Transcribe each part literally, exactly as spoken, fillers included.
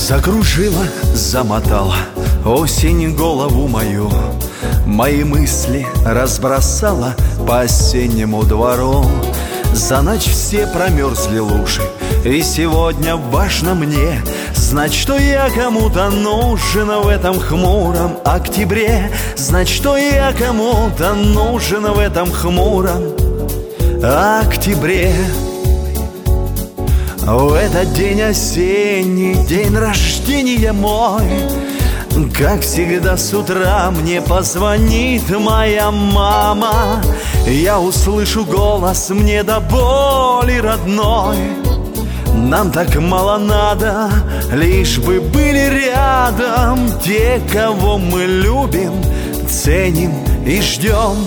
Закружила, замотала осень голову мою, мои мысли разбросала по осеннему двору. За ночь все промерзли лужи, и сегодня важно мне знать, что я кому-то нужен в этом хмуром октябре. Знать, что я кому-то нужен в этом хмуром октябре. В этот день осенний, день рождения мой, как всегда с утра мне позвонит моя мама. Я услышу голос мне до боли родной. Нам так мало надо, лишь бы были рядом те, кого мы любим, ценим и ждем.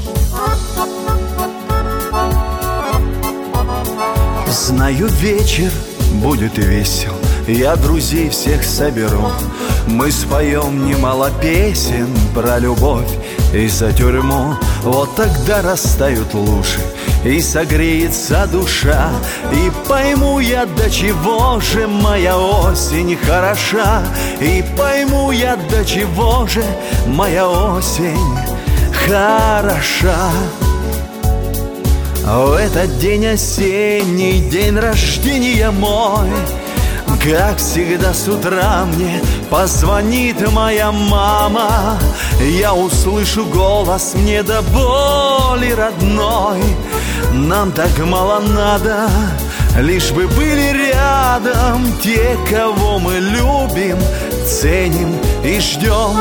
Знаю, вечер будет весел, я друзей всех соберу. Мы споем немало песен про любовь и за тюрьму. Вот тогда растают лужи и согреется душа, и пойму я, до чего же моя осень хороша. И пойму я, до чего же моя осень хороша. В этот день осенний, день рождения мой, как всегда с утра мне позвонит моя мама. Я услышу голос мне до боли родной. Нам так мало надо, лишь бы были рядом те, кого мы любим, ценим и ждем.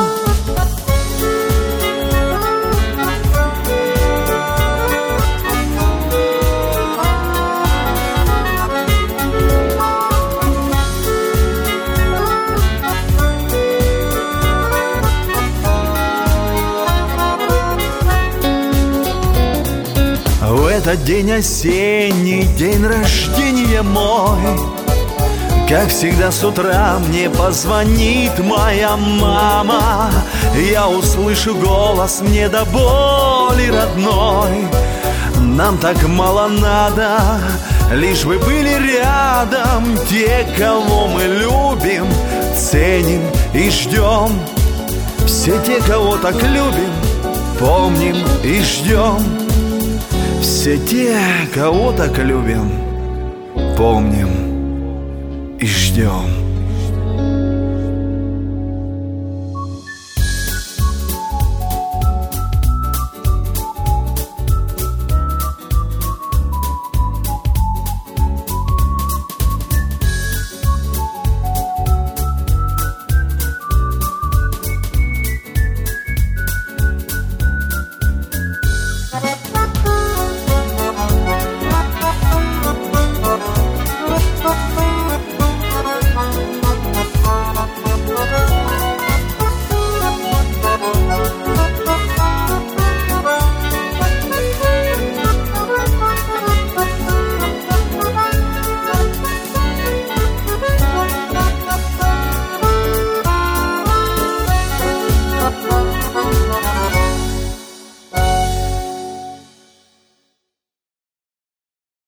В этот день осенний, день рождения мой, как всегда с утра мне позвонит моя мама. Я услышу голос мне до боли родной. Нам так мало надо, лишь бы были рядом те, кого мы любим, ценим и ждем. Все те, кого так любим, помним и ждем. Все те, кого так любим, помним и ждем.